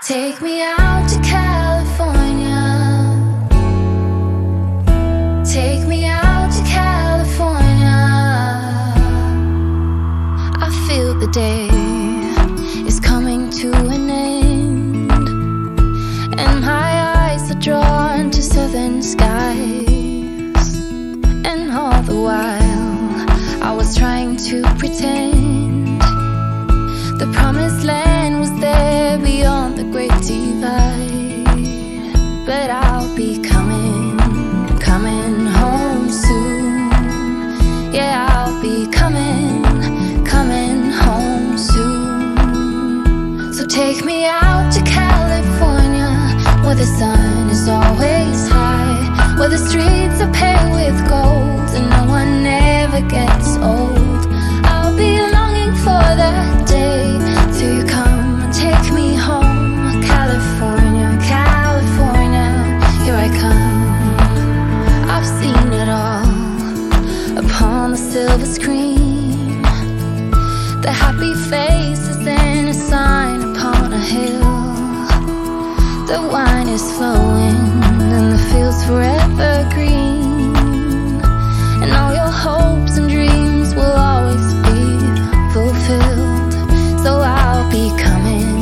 Take me out to California. Take me out to California. I feel the day is coming to an end, and my eyes are drawn to southern skies. And all the while I was trying to pretend the promised land was there beyond the great divide. But I'll be coming home soon. Yeah, I'll be coming home soon. So take me out to California, where the sun is always high, where the streets are paved with gold and no one ever gets old. I'll be longing for that day till you come and take me home. California, California, here I come. I've seen it all upon the silver screen, the happy faces and a sign upon a hill. The wine is flowing and the fields forever green, and all your hopes and dreams will always be fulfilled. So I'll be coming